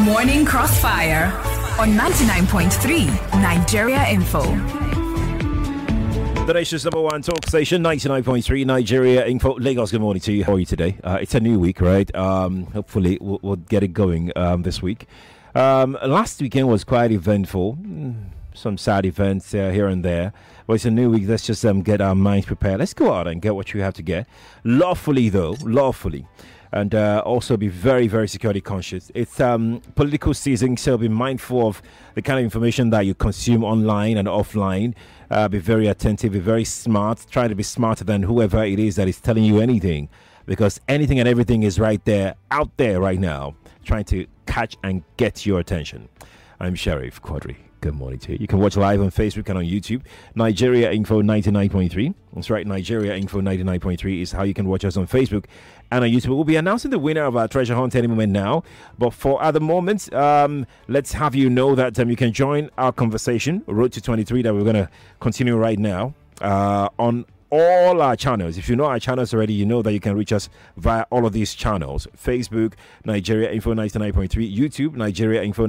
Morning Crossfire on 99.3 Nigeria Info. The nation's number one talk station, 99.3 Nigeria Info. Lagos, good morning to you. How are you today? It's a new week, right? Hopefully, we'll get it going this week. Last weekend was quite eventful. Some sad events here and there. But it's a new week. Let's just get our minds prepared. Let's go out and get what you have to get. Lawfully, though. Lawfully. And also be very, very security conscious. It's political season, so be mindful of the kind of information that you consume online and offline. Be very attentive, be very smart. Try to be smarter than whoever it is that is telling you anything. Because anything and everything is right there, out there right now, trying to catch and get your attention. I'm Sheriff Quadri. Good morning to you. You can watch live on Facebook and on YouTube. Nigeria Info 99.3. That's right, Nigeria Info 99.3 is how you can watch us on Facebook and on YouTube. We'll be announcing the winner of our treasure hunt any moment now. But for other moments, let's have you know that you can join our conversation, Road to 23, that we're going to continue right now on all our channels. If you know our channels already, you know that you can reach us via all of these channels. Facebook, Nigeria Info 99.3. YouTube, Nigeria Info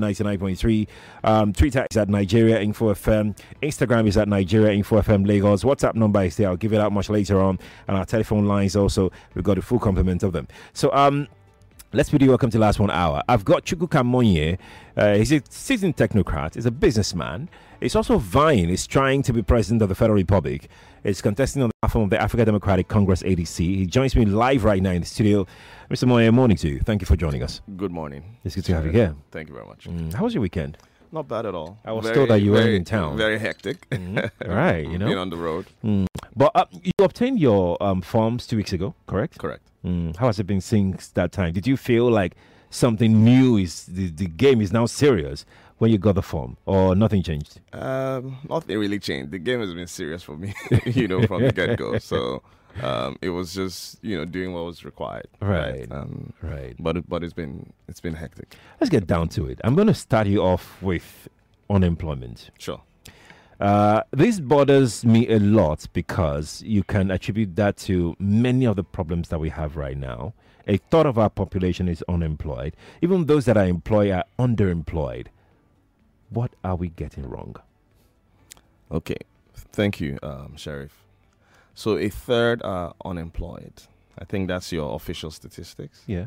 99.3. Twitter is at Nigeria Info FM. Instagram is at Nigeria Info FM Lagos. WhatsApp number is there. I'll give it out much later on. And our telephone lines also, we've got a full complement of them. So, let's bid you welcome to the last 1 hour. I've got Chukwuka Monye. He's a seasoned technocrat. He's a businessman. He's also vying. He's trying to be president of the Federal Republic. He's contesting on the platform of the African Democratic Congress, ADC. He joins me live right now in the studio. Mr. Monye, morning to you. Thank you for joining us. Good morning. It's good to have you here. Thank you very much. How was your weekend? Not bad at all. I was told that you were in town. Very hectic. Right, you know. Being on the road. But you obtained your forms 2 weeks ago, correct? Correct. How has it been since that time? Did you feel like something new is the game is now serious when you got the form, or nothing changed? Nothing really changed. The game has been serious for me, from the get-go. So it was just doing what was required. Right. Right. But it's been hectic. Let's get down to it. I'm going to start you off with unemployment. Sure. This bothers me a lot because you can attribute that to many of the problems that we have right now. A third of our population is unemployed. Even those that are employed are underemployed. What are we getting wrong? Okay. Thank you, Sheriff. So a third are unemployed. I think that's your official statistics. Yeah.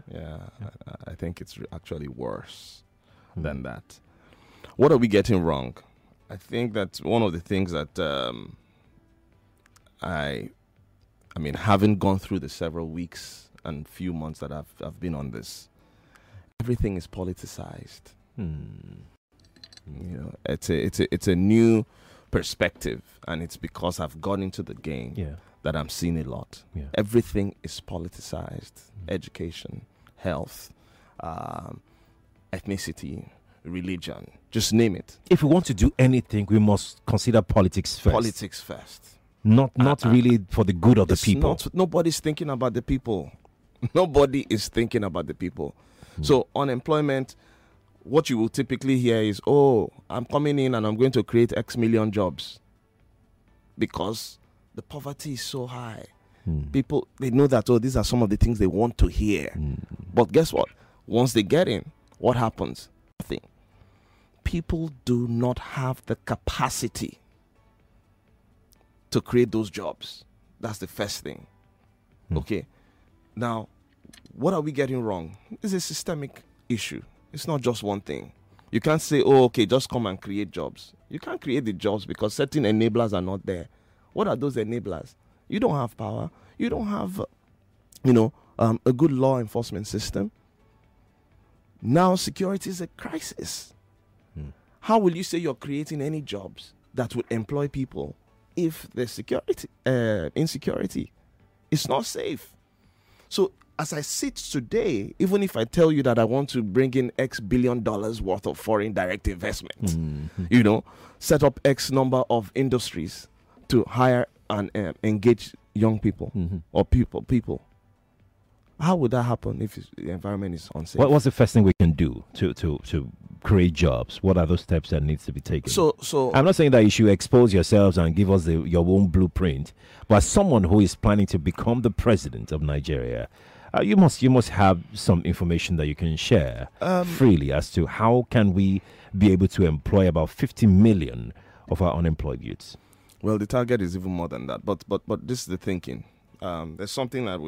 I think it's actually worse than that. What are we getting wrong? I think that's one of the things that having gone through the several weeks and few months that I've been on this, everything is politicized. It's a new perspective, and it's because I've gone into the game that I'm seeing a lot. Yeah. Everything is politicized. Education, health, ethnicity, religion, just name it. If we want to do anything, we must consider politics first. Politics first. Not really for the good of the people. Nobody's thinking about the people. Nobody is thinking about the people. So unemployment, what you will typically hear is, I'm coming in and I'm going to create X million jobs. Because the poverty is so high. People, they know that, these are some of the things they want to hear. But guess what? Once they get in, what happens? Nothing. People do not have the capacity to create those jobs. That's the first thing. Okay. Now, what are we getting wrong? It's a systemic issue. It's not just one thing. You can't say, just come and create jobs. You can't create the jobs because certain enablers are not there. What are those enablers? You don't have power. You don't have, a good law enforcement system. Now, security is a crisis. How will you say you're creating any jobs that would employ people if there's insecurity? It's not safe. So as I sit today, even if I tell you that I want to bring in X billion dollars worth of foreign direct investment, set up X number of industries to hire and engage young people or people, how would that happen if the environment is unsafe? What's the first thing we can do to create jobs? What are those steps that needs to be taken? So I'm not saying that you should expose yourselves and give us your own blueprint, but as someone who is planning to become the president of Nigeria, You must have some information that you can share freely as to how can we be able to employ about 50 million of our unemployed youths. Well, the target is even more than that. But this is the thinking. There's something that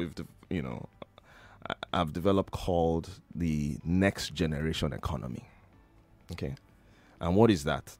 I've developed called the next generation economy. Okay, and what is that?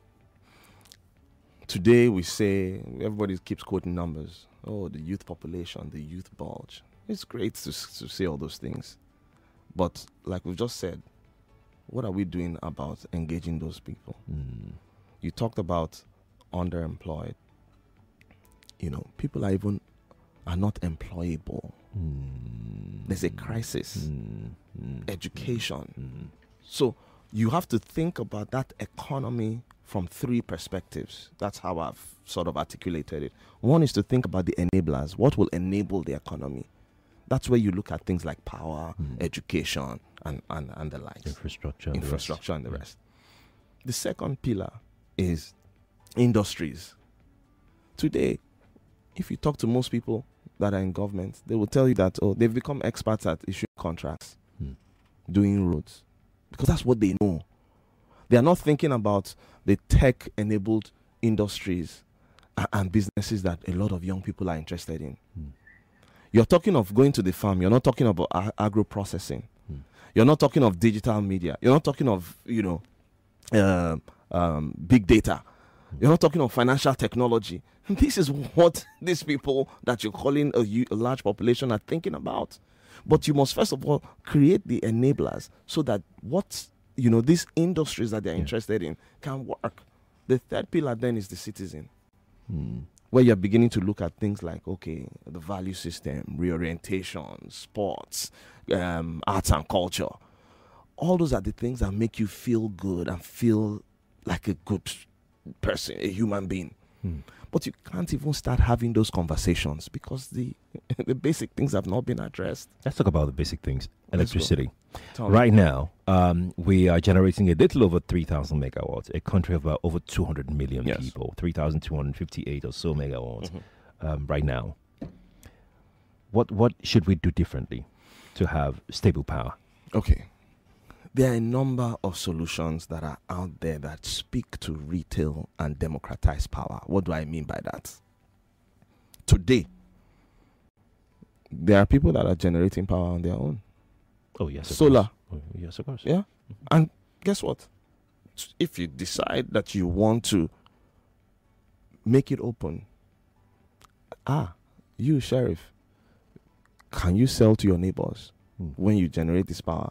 Today we say, everybody keeps quoting numbers. Oh, the youth population, the youth bulge. It's great to say all those things, but like we've just said, what are we doing about engaging those people? You talked about underemployed. People are not employable. There's a crisis. Education. So you have to think about that economy from three perspectives. That's how I've sort of articulated it. One is to think about the enablers. What will enable the economy? That's where you look at things like power, education, and the likes. Infrastructure and the rest. The second pillar is industries. Today, if you talk to most people that are in government, they will tell you that they've become experts at issuing contracts, doing roads, because that's what they know. They are not thinking about the tech-enabled industries and businesses that a lot of young people are interested in. You're talking of going to the farm. You're not talking about agro-processing. You're not talking of digital media. You're not talking of, big data. You're not talking of financial technology. This is what these people that you're calling a large population are thinking about. But you must first of all create the enablers so that these industries that they're interested in can work. The third pillar then is the citizen, where you're beginning to look at things like, the value system, reorientation, sports, arts and culture. All those are the things that make you feel good and feel like a good person, a human being. But you can't even start having those conversations because the basic things have not been addressed. Let's talk about the basic things. Electricity. Right now, we are generating a little over 3,000 megawatts, a country of about over 200 million people, 3,258 or so megawatts right now. What should we do differently to have stable power? Okay. There are a number of solutions that are out there that speak to retail and democratize power. What do I mean by that? Today, there are people that are generating power on their own. Oh, yes. Solar. Oh, yes, of course. Yeah. And guess what? If you decide that you want to make it open, you, Sheriff, can you sell to your neighbors when you generate this power?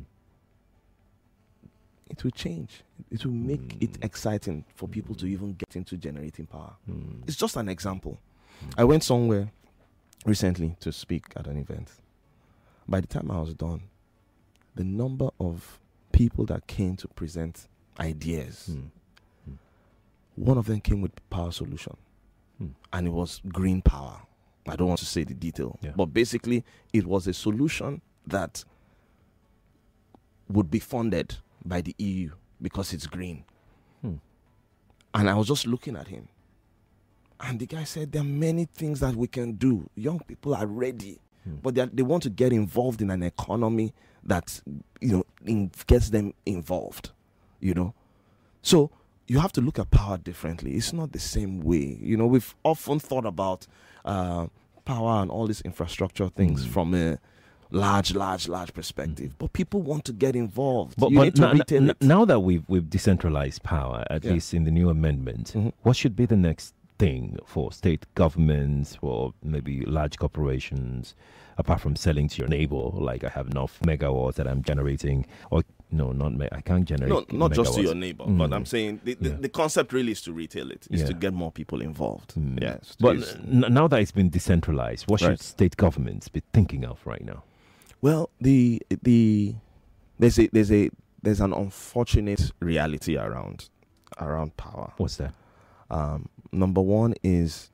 It will change. It will make it exciting for people to even get into generating power. It's just an example. I went somewhere recently to speak at an event. By the time I was done, the number of people that came to present ideas, one of them came with power solution. And it was green power. I don't want to say the detail. But basically, it was a solution that would be funded by the EU because it's green. And I was just looking at him. And the guy said, there are many things that we can do. Young people are ready. But they want to get involved in an economy that, gets them involved, So you have to look at power differently. It's not the same way. We've often thought about power and all these infrastructure things from a large perspective, but people want to get involved. But now that we've decentralized power, at least in the new amendment, what should be the next thing for state governments, for maybe large corporations, apart from selling to your neighbor, like I have enough megawatts that I'm generating, or I can't generate. Not megawatts. Just to your neighbor, but I'm saying the concept really is to retail it, is to get more people involved. Yes, but now that it's been decentralized, what should state governments be thinking of right now? Well, there's an unfortunate reality around power. What's that? Number one is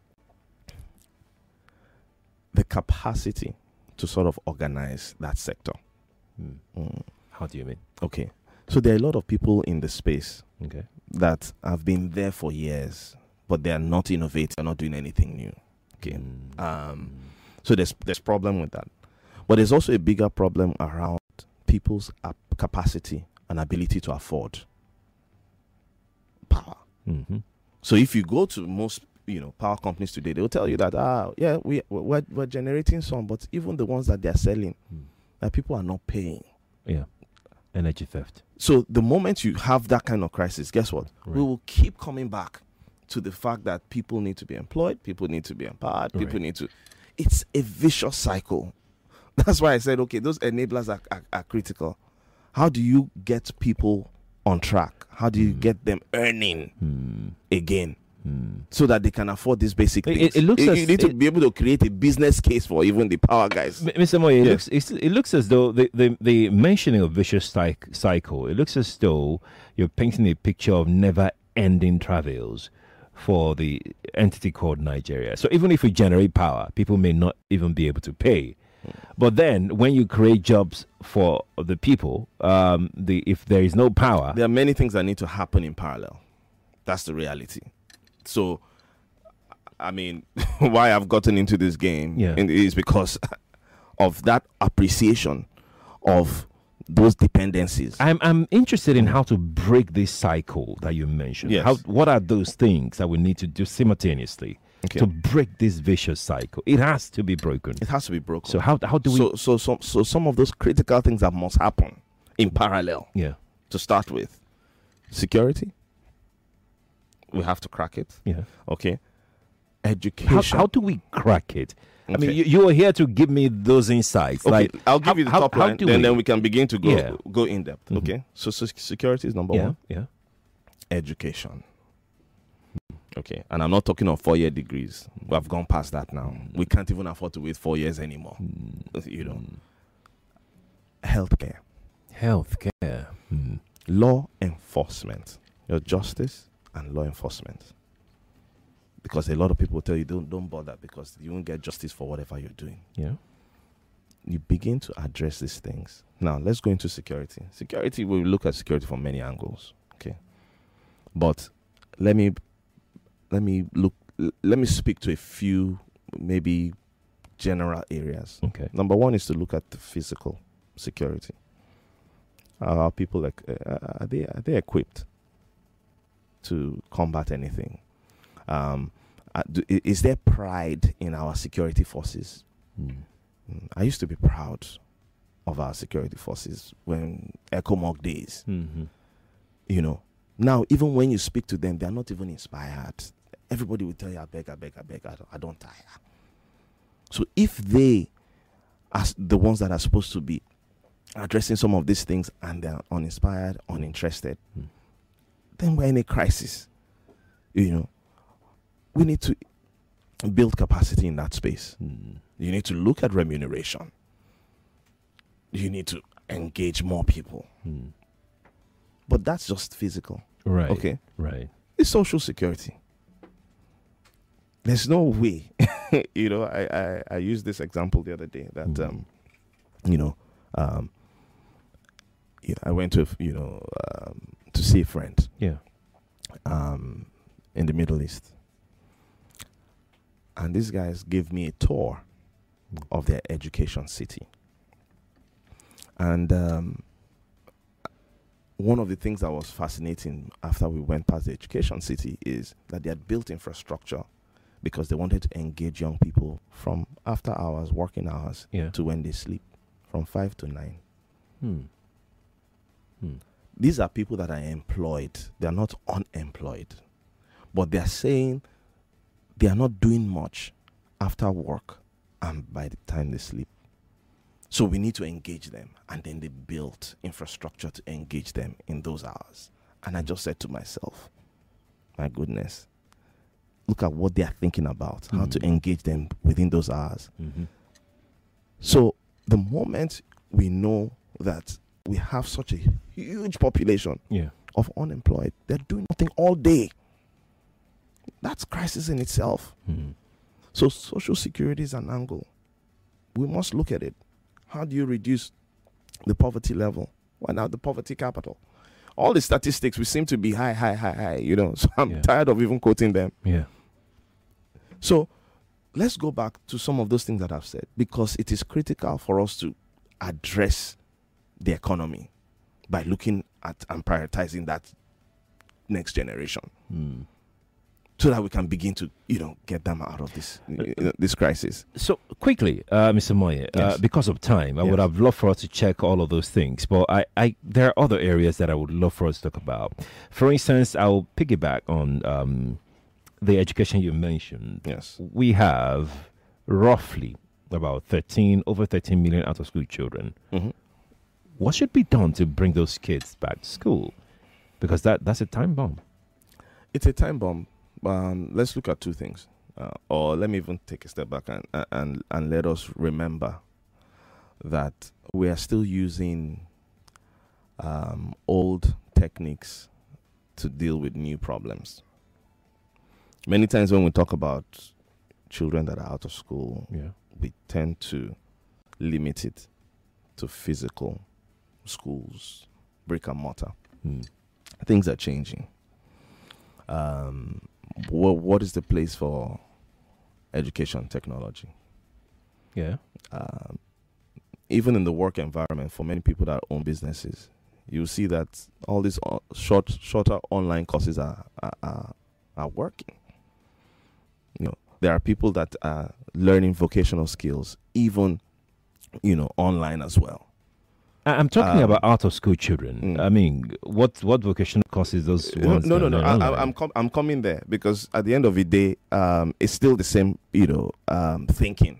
the capacity to sort of organize that sector. How do you mean? Okay. So there are a lot of people in the space that have been there for years, but they are not innovating, they're not doing anything new. Okay. So there's problem with that. But there's also a bigger problem around people's capacity and ability to afford power. Mm-hmm. So if you go to most power companies today, they'll tell you that we're generating some, but even the ones that they're selling, that people are not paying. Yeah, energy theft. So the moment you have that kind of crisis, guess what? Right. We will keep coming back to the fact that people need to be employed, people need to be empowered, people Right. need to. It's a vicious cycle. That's why I said, okay, those enablers are critical. How do you get people on track? How do you get them earning again? So that they can afford these basic things. It looks you as- need to be able to create a business case for even the power guys. Mr. Moye, Yeah. it looks as though the mentioning of vicious cycle, it looks as though you're painting a picture of never-ending travails for the entity called Nigeria. So even if we generate power, people may not even be able to pay. But then when you create jobs for the people, if there is no power, There are many things that need to happen in parallel. That's the reality. So, I mean, why I've gotten into this game is because of that appreciation of those dependencies. I'm interested in how to break this cycle that you mentioned. Yes. What are those things that we need to do simultaneously to break this vicious cycle? It has to be broken. It has to be broken. So how do we? So some of those critical things that must happen in parallel. Yeah. To start with, security. We have to crack it. Yeah. Okay. Education. How do we crack it? I mean, Okay. you are here to give me those insights. Okay, Like, I'll give you the top line, do then we can begin to go in depth. Mhm. Okay. So security is number Yeah. one. Yeah. Education. Okay. And I'm not talking of 4-year degrees. We have gone past that now. We can't even afford to wait 4 years anymore. Healthcare. Healthcare. Law enforcement. Your justice and law enforcement. Because a lot of people tell you don't bother because you won't get justice for whatever you're doing. Yeah. You begin to address these things. Now, let's go into security. Security, we look at security from many angles. Okay. But let me speak to a few maybe general areas. Okay. Number one is to look at the physical security. Are people are they equipped to combat anything? Is there pride in our security forces? I used to be proud of our security forces when ECOMOG days. Mm-hmm. Now even when you speak to them, they're not even inspired. Everybody will tell you, I beg, I don't tire. So if they are the ones that are supposed to be addressing some of these things and they're uninspired, uninterested, then we're in a crisis. We need to build capacity in that space. You need to look at remuneration. You need to engage more people. But that's just physical. Right. Okay. Right. It's social security. There's no way. I used this example the other day that I went to see a friend. Yeah. In the Middle East. And these guys gave me a tour of their education city. And one of the things that was fascinating after we went past the education city is that they had built infrastructure because they wanted to engage young people from after hours, working hours, to when they sleep, from 5 to 9. These are people that are employed. They are not unemployed. But they are saying they are not doing much after work and by the time they sleep. So we need to engage them. And then they built infrastructure to engage them in those hours. And I just said to myself, my goodness, look at what they are thinking about, how to engage them within those hours. So the moment we know that we have such a huge population of unemployed, they're doing nothing all day. That's crisis in itself. So social security is an angle. We must look at it. How do you reduce the poverty level? Why not the poverty capital? All the statistics, we seem to be high. So I'm tired of even quoting them. Yeah. So let's go back to some of those things that I've said, because it is critical for us to address the economy by looking at and prioritizing that next generation, so that we can begin to, get them out of this crisis. So quickly, Mr. Moye, Yes. because of time, I would Yes. have loved for us to check all of those things, but there are other areas that I would love for us to talk about. For instance, I'll piggyback on the education you mentioned. Yes. We have roughly about over 13 million out of school children. Mm-hmm. What should be done to bring those kids back to school? Because that's a time bomb. It's a time bomb. Let's look at two things, or let me even take a step back and let us remember that we are still using old techniques to deal with new problems. Many times when we talk about children that are out of school, we tend to limit it to physical schools, brick and mortar. Things are changing. What is the place for education technology? Yeah. Even in the work environment, for many people that own businesses, you see that all these shorter online courses are working. There are people that are learning vocational skills, even online as well. I'm talking about out of school children. I mean, what vocational courses those ones? No. I'm coming there, because at the end of the day, it's still the same, thinking.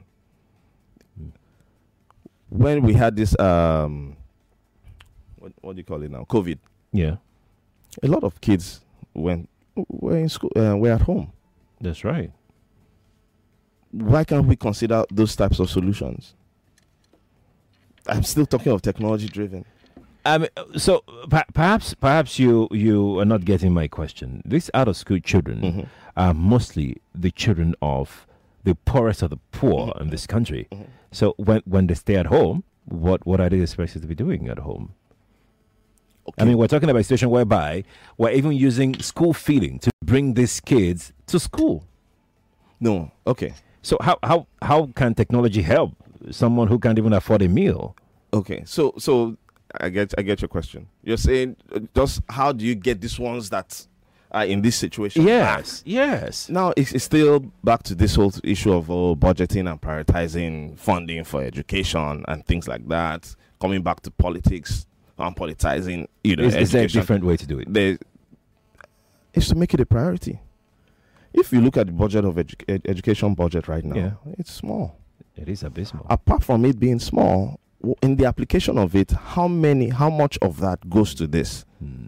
When we had this, what do you call it now? COVID. Yeah, a lot of kids were in school, were at home. that's right. Why can't we consider those types of solutions? I'm still talking of technology driven. So perhaps you are not getting my question. These out of school children are mostly the children of the poorest of the poor in this country. So when they stay at home, what are they expected to be doing at home? Okay. I mean, we're talking about a situation whereby we're even using school feeding to bring these kids to school. No. Okay. So how can technology help someone who can't even afford a meal? Okay. So I get your question. You're saying just how do you get these ones that are in this situation back? Yes. Now it's still back to this whole issue of budgeting and prioritizing funding for education and things like that. Coming back to politics and politicizing, Is there a different way to do it? It's to make it a priority. If you look at the budget of education budget right now, it's small. It is abysmal. Apart from it being small, in the application of it, how much of that goes to this?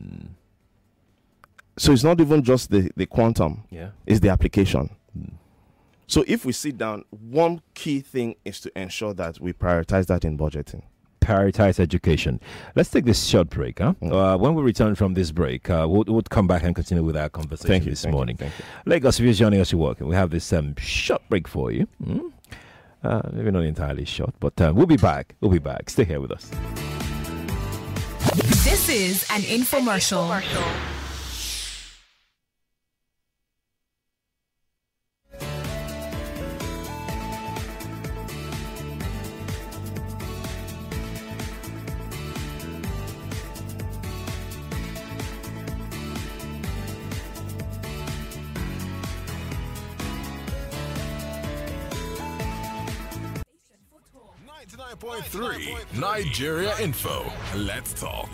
So it's not even just the quantum. It's the application. So if we sit down, one key thing is to ensure that we prioritize that in budgeting. Prioritize education. Let's take this short break. When we return from this break, we'll come back and continue with our conversation this morning. Thank you. Lagos, if you're joining us, you're welcome. We have this short break for you. Maybe not entirely short, but we'll be back. Stay here with us. This is an infomercial. Nigeria Info. Let's talk.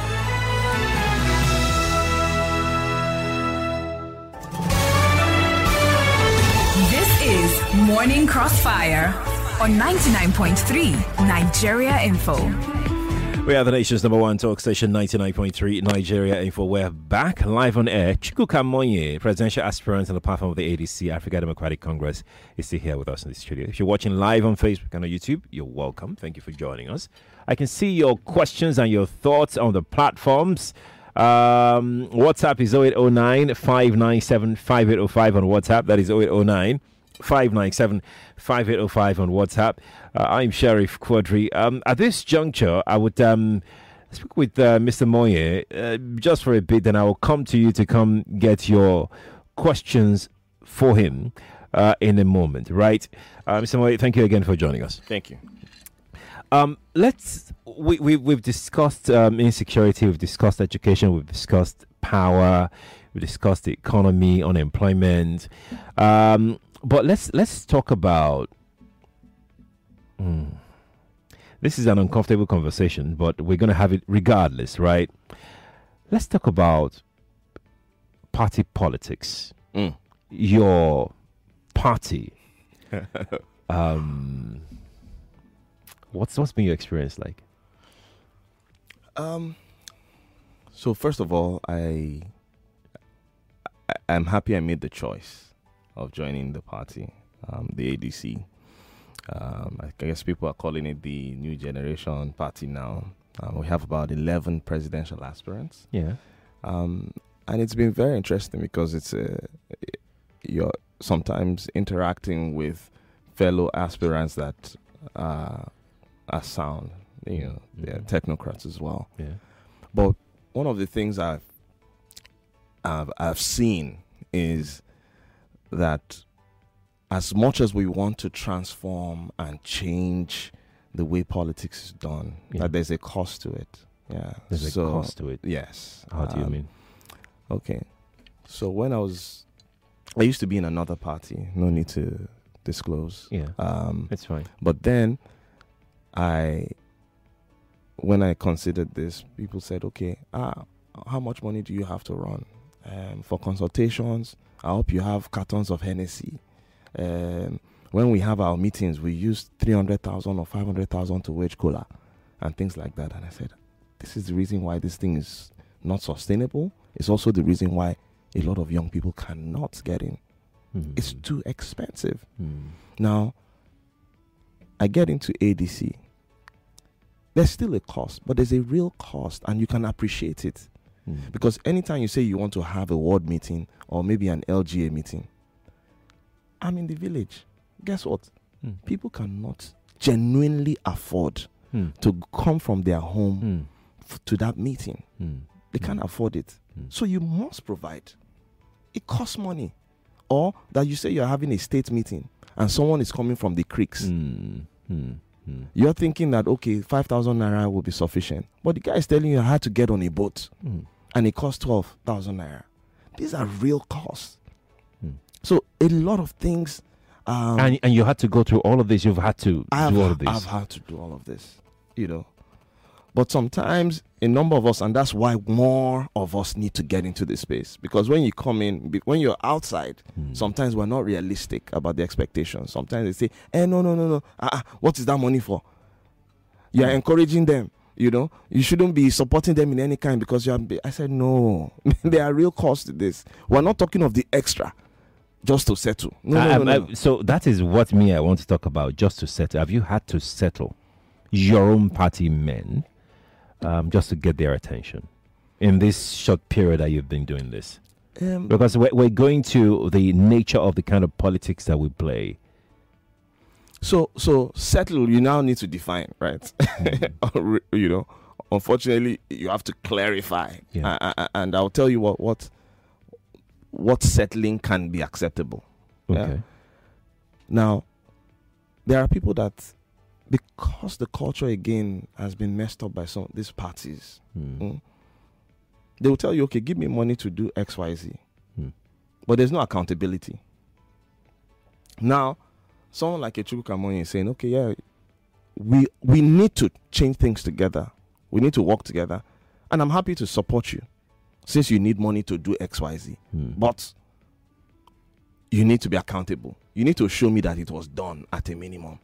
This is Morning Crossfire on 99.3 Nigeria Info. We are the nation's number one talk station, 99.3 Nigeria Info. We're back live on air. Chukwuka Monye, presidential aspirant on the platform of the ADC, Africa Democratic Congress, is still here with us in the studio. If you're watching live on Facebook and on YouTube, you're welcome. Thank you for joining us. I can see your questions and your thoughts on the platforms. WhatsApp is 0809 597 5805 on WhatsApp. That is 0809 597 5805 on WhatsApp. I'm Sheriff Quadri. At this juncture, I would speak with Mr. Moye just for a bit, then I will come to you to come get your questions for him. in a moment, right? Mr. Moye, thank you again for joining us. Thank you. We've discussed insecurity, we've discussed education, we've discussed power, we discussed the economy, unemployment. But let's talk about. This is an uncomfortable conversation, but we're going to have it regardless, right? Let's talk about party politics. Your party. What's been your experience like? So first of all, I'm happy I made the choice of joining the party, the ADC. I guess people are calling it the New Generation Party now. We have about 11 presidential aspirants. Yeah. And it's been very interesting because you're sometimes interacting with fellow aspirants that are sound. They're technocrats as well. Yeah. But one of the things I've seen is that as much as we want to transform and change the way politics is done, that there's a cost to it. Yeah. There's a cost to it. Yes. How do you mean? Okay. So when I used to be in another party. No need to disclose. Yeah. It's fine. But then when I considered this, people said, okay, how much money do you have to run? For consultations, I hope you have cartons of Hennessy. When we have our meetings, we use 300,000 or 500,000 to wage cola and things like that. And I said, this is the reason why this thing is not sustainable. It's also the reason why a lot of young people cannot get in. It's too expensive. Now, I get into ADC. There's still a cost, but there's a real cost, and you can appreciate it. Because anytime you say you want to have a ward meeting or maybe an LGA meeting, I'm in the village. Guess what? People cannot genuinely afford to come from their home to that meeting. They can't afford it. So you must provide. It costs money. Or that you say you're having a state meeting and someone is coming from the creeks. You're thinking that, okay, 5,000 naira will be sufficient. But the guy is telling you I had to get on a boat and it costs 12,000 naira. These are real costs. So a lot of things. And you had to go through all of this. You've had to do all of this. I've had to do all of this, But sometimes a number of us, and that's why more of us need to get into this space. Because when you come in, when you're outside, sometimes we're not realistic about the expectations. Sometimes they say, no. What is that money for? You're encouraging them, You shouldn't be supporting them in any kind because I said, no. There are real costs to this. We're not talking of the extra. Just to settle. No. So that is what I want to talk about, just to settle. Have you had to settle your own party men just to get their attention in this short period that you've been doing this? Because we're going to the nature of the kind of politics that we play. So settle, you now need to define, right? Unfortunately, you have to clarify. Yeah. And I'll tell you what settling can be acceptable. Okay. Yeah? Now, there are people that, because the culture again has been messed up by some of these parties, they will tell you, okay, give me money to do X, Y, Z. But there's no accountability. Now, someone like Chukwuka Moye is saying, okay, yeah, we need to change things together. We need to work together. And I'm happy to support you, since you need money to do X, Y, Z. But you need to be accountable. You need to show me that it was done at a minimum.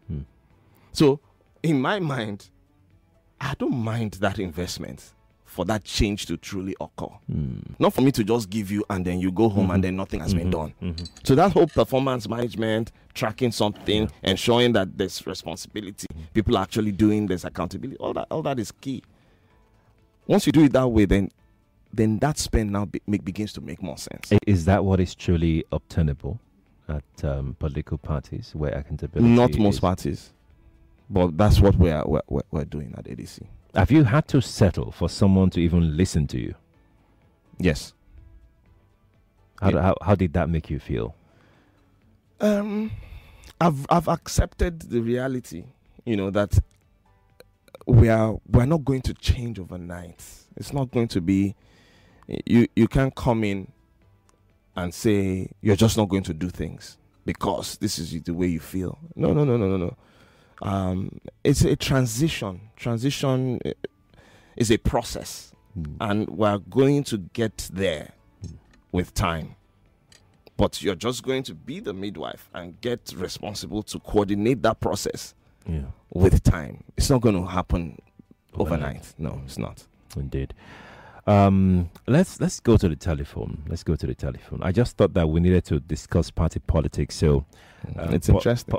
So, in my mind, I don't mind that investment for that change to truly occur. Not for me to just give you and then you go home and then nothing has been done. So that whole performance management, tracking something, ensuring that there's responsibility, people are actually doing this accountability, all that is key. Once you do it that way, then that spend now begins to make more sense. Is that what is truly obtainable at political parties, where accountability Not most parties, but that's what we're doing at ADC. Have you had to settle for someone to even listen to you? Yes. How did that make you feel? I've accepted the reality, that we're not going to change overnight. It's not going to be. You can't come in and say you're just not going to do things because this is the way you feel. No. It's a transition. Transition is a process, and we're going to get there with time. But you're just going to be the midwife and get responsible to coordinate that process with time. It's not going to happen overnight. No, it's not. Indeed. Let's go to the telephone. I just thought that we needed to discuss party politics. So it's interesting.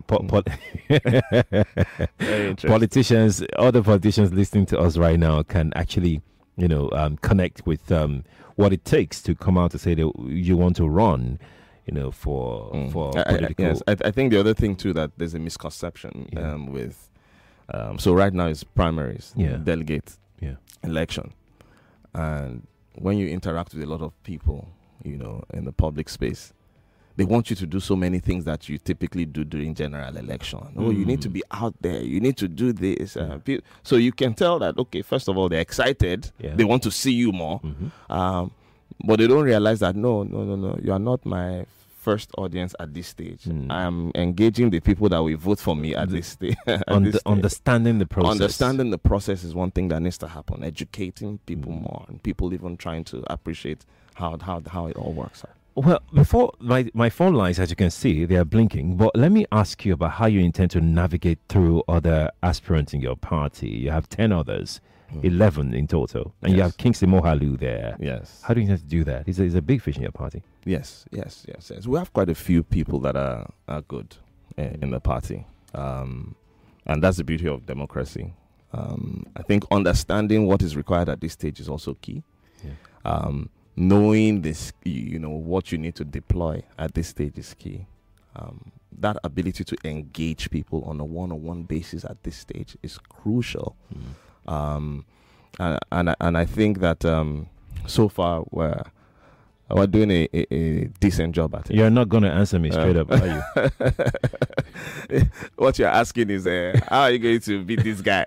Very interesting. Politicians, other politicians listening to us right now can actually, connect with what it takes to come out to say that you want to run, for political. Yes, I think the other thing too, that there's a misconception with. So right now it's primaries, delegate election. And when you interact with a lot of people, in the public space, they want you to do so many things that you typically do during general election. Oh, you need to be out there. You need to do this. So you can tell that, okay, first of all, they're excited. Yeah. They want to see you more. But they don't realize that, no. You are not my first audience at this stage. I am engaging the people that will vote for me at this stage. Understanding the process. Understanding the process is one thing that needs to happen. Educating people more, and people even trying to appreciate how it all works out. Well, before my phone lines, as you can see, they are blinking. But let me ask you about how you intend to navigate through other aspirants in your party. You have 10 others. 11 in total, and you have Kingsley Moghalu there. Yes. How do you intend to do that? He's a big fish in your party. Yes. We have quite a few people that are good in the party, and that's the beauty of democracy. I think understanding what is required at this stage is also key. Knowing this, what you need to deploy at this stage is key. That ability to engage people on a one-on-one basis at this stage is crucial. And I think that so far we're doing a decent job at it. You're not going to answer me straight up, are you? What you're asking is, how are you going to beat this guy?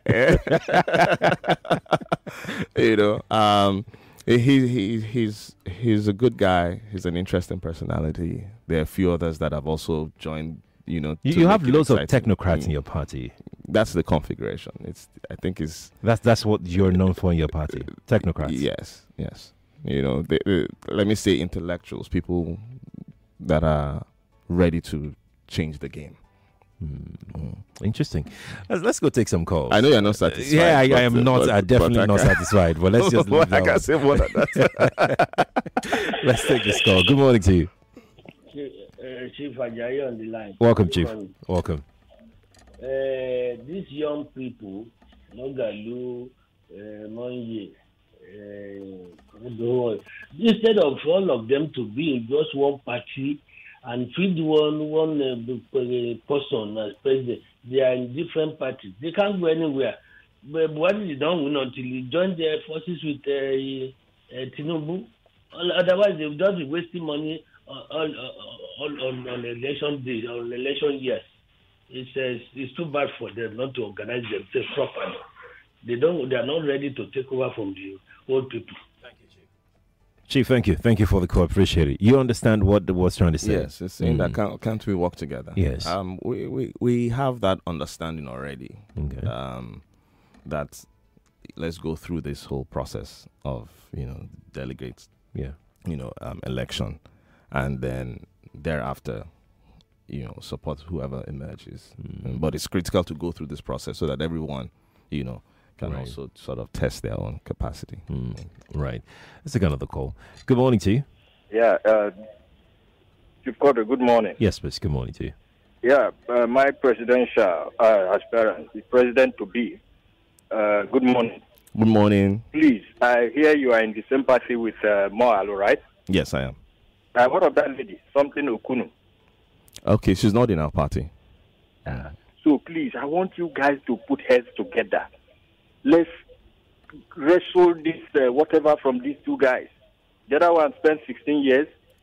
He's a good guy. He's an interesting personality. There are a few others that have also joined. You have loads of technocrats in your party. That's the configuration. That's what you're known for in your party. Technocrats. Yes. Let me say intellectuals, people that are ready to change the game. Interesting. Let's go take some calls. I know you're not satisfied. Yeah, I am not. I'm definitely not satisfied. But let's just. I can't say more than that. Let's take this call. Good morning to you. Chief Ajayi on the line. Welcome, Chief. Welcome. These young people, Moghalu, Monye, instead of all of them to be in just one party and feed one person as president, they are in different parties. They can't go anywhere. But what is done until you join their forces with Tinubu? Otherwise, they'll just be wasting money on election days, on election years. It's too bad for them not to organize themselves properly. They are not ready to take over from the old people. Thank you, Chief. Chief, thank you. Thank you for the call. Appreciate it. You understand what the was trying to say? Yes, it's saying that can't we work together? Yes. We have that understanding already. Okay. That let's go through this whole process of delegates. Yeah. Election, and then thereafter, support whoever emerges. But it's critical to go through this process so that everyone, can also sort of test their own capacity. Right. Let's take another call. Good morning to you. Yeah, you've got a good morning. Yes, please. Good morning to you. Yeah, my presidential aspirant, the president to be. Good morning. Good morning. Please, I hear you are in the same party with Moghalu, right? Yes, I am. What of that lady, something Okunu? Okay, she's not in our party. So please, I want you guys to put heads together. Let's wrestle this whatever from these two guys. The other one spent 16 years.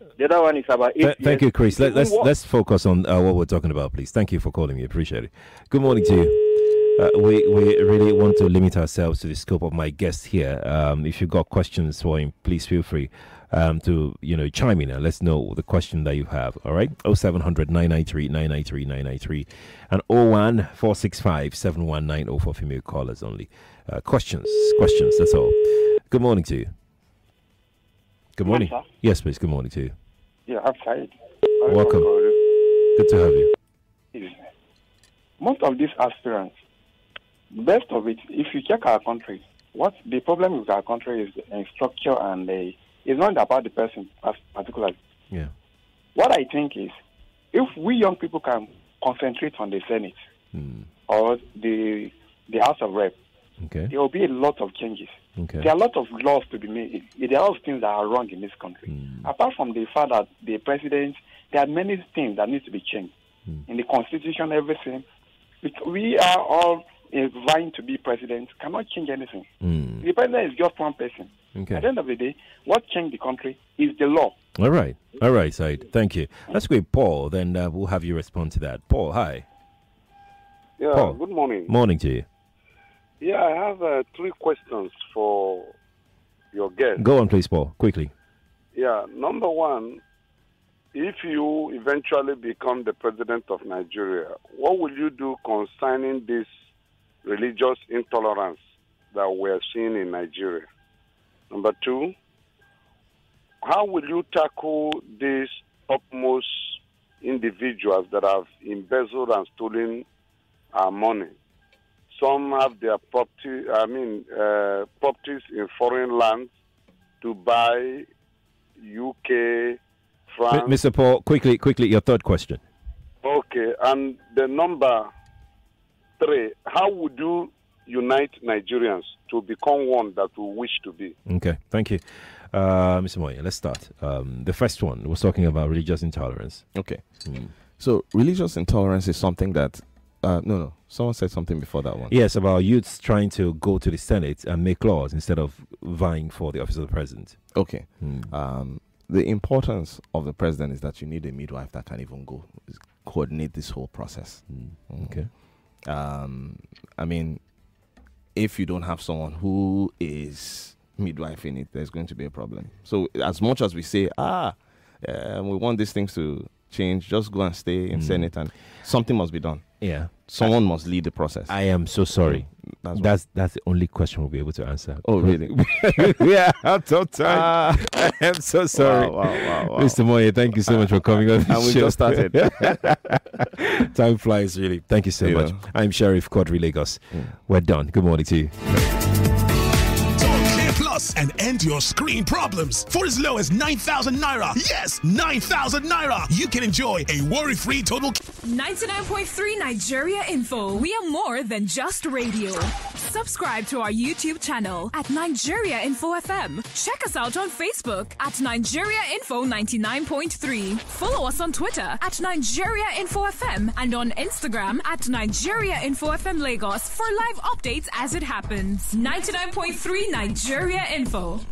The other one is about 8 Thank years. you, Chris. Let's focus on what we're talking about, please. Thank you for calling me. Appreciate it. Good morning to you. We really want to limit ourselves to the scope of my guest here. If you've got questions for him, please feel free to chime in and let's know the question that you have. All right, 0700 993 993 993 and 01465 7190 for female callers only. Questions. That's all. Good morning to you. Good morning. Sir. Yes, please. Good morning to you. Yeah, I'm Said. Welcome. Good to have you. Most of these aspirants, best of it, if you check our country, what the problem with our country is structure and it's not about the person particularly. Yeah. What I think is, if we young people can concentrate on the Senate or the House of Rep, Okay. there will be a lot of changes. Okay. There are a lot of laws to be made. There are a lot of things that are wrong in this country. Apart from the fact that the president, there are many things that need to be changed. In the constitution, everything. We are all vying to be president, cannot change anything. The president is just one person. Okay. At the end of the day, what changed the country is the law. All right, Said. Thank you. Let's go with Paul, then we'll have you respond to that. Paul, hi. Yeah, Paul. Good morning. Morning to you. Yeah, I have 3 questions for your guest. Go on, please, Paul, quickly. Yeah, number 1, if you eventually become the president of Nigeria, what will you do concerning this religious intolerance that we're seeing in Nigeria? Number 2, how will you tackle these upmost individuals that have embezzled and stolen our money? Some have their properties in foreign lands, Dubai, UK, France. Mr. Paul, quickly, your third question. Okay, and the number 3, how would you unite Nigerians to become one that we wish to be? Okay, thank you. Mr. Moye, let's start. The first one was talking about religious intolerance. Okay. So religious intolerance is something that no. Someone said something before that one. Yes, about youths trying to go to the Senate and make laws instead of vying for the office of the president. Okay. The importance of the president is that you need a midwife that can even go coordinate this whole process. Okay. I mean, if you don't have someone who is midwife in it, there's going to be a problem. So as much as we say, we want these things to change, just go and stay in Senate and something must be done. Yeah. Someone must lead the process. I am so sorry. That's the only question we'll be able to answer. Oh, really? Yeah, out of time. I am so sorry. Wow. Mr. Moye, thank you so much for coming on the And we show. just started. Time flies, really. Thank you so much. I'm Sheriff Quadri Lagos. We're done. Good morning to you. Plus and end your screen problems. For as low as 9,000 naira. Yes, 9,000 naira. You can enjoy a worry-free total. 99.3 Nigeria Info. We are more than just radio. Subscribe to our YouTube channel at Nigeria Info FM. Check us out on Facebook at Nigeria Info 99.3. Follow us on Twitter at Nigeria Info FM and on Instagram at Nigeria Info FM Lagos for live updates as it happens. 99.3 Nigeria Info.